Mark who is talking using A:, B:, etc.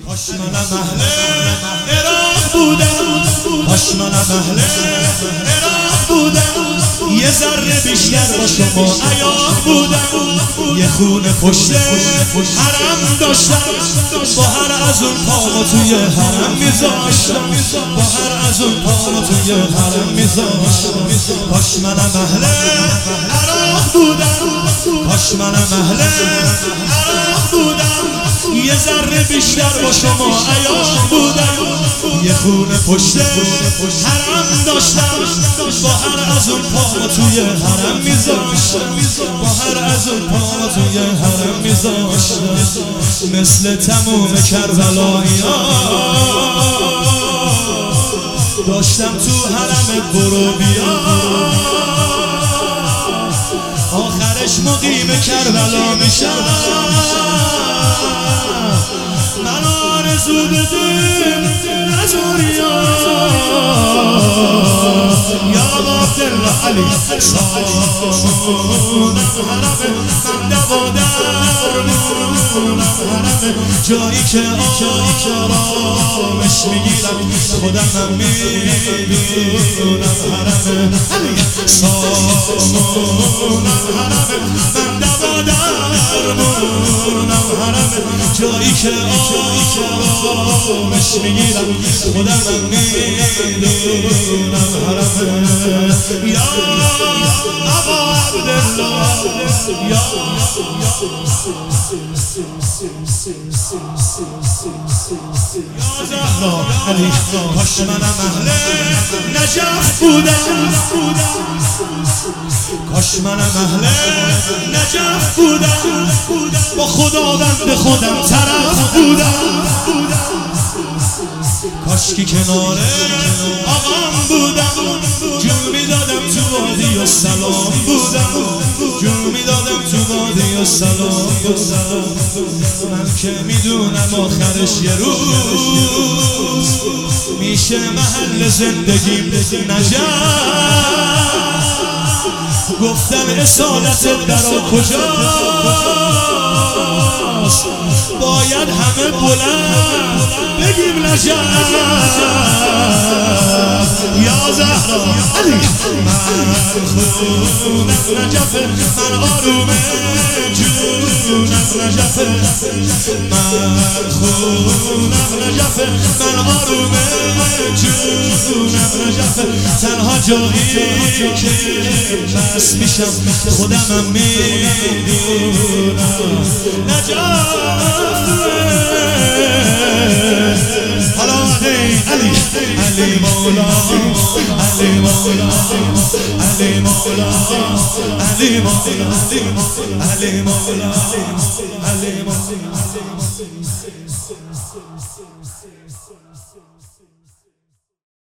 A: کاش منم اهل عراق بودم، کاش منم اهل عراق بودم، یه ذره بیشتر با شما عیاق بودم، یه خونه پشت حرم داشتم، با هر از اون پامو توی حرم میذاشتم، با هر از اون پامو توی حرم میذاشتم. کاش منم اهل عراق بودم، کاش منم اهل عراق بودم، یه ذره بیشتر با شما عیاق بودم، یه خونه پشت حرم داشتم، با هر از اون پامو توی حرم میذاشتم، با هر از اون پامو توی حرم میذاشتم. مثل تموم کربلایی‌ها داشتم تو حرم برو بیا، آخرش مقیم کربلا میشم. من آرزو بدیم نجوریا یا عبدالله علی سامونم حرم من دوادرمونم حرم، جایی که آرامش میگیرم خودمم میدونم حرم سامونم حرم من دوادرمونم حرم، جایی که آرامش میگیرم خودمم میدونم حرم. یا ابا عبدالله یا زهرا علی، کاش منم اهل نجف بودم، کاش منم اهل نجف بودم، با خداوند خودم طرف بودم، کاشکی کنار آقام بودم، جون میدادم تو وادی و سلام بودم، جون میدادم تو وادی و سلام بودم. من که میدونم آخرش یه روز میشه محل زندگیم نجف، گفتم اصالت درا کجاست، باید همه بلند بگیم نجف. یا زهرا علی من خونم نجفه، من آرومه جونم نجفه، من خونم نجفه، من آرومه جونم نجفه، تنها جایی که بس میشم خودمم میدونم نجفه. حالا علی علی مولا علی مولا علی مولا علی مولا علی مولا علی مولا.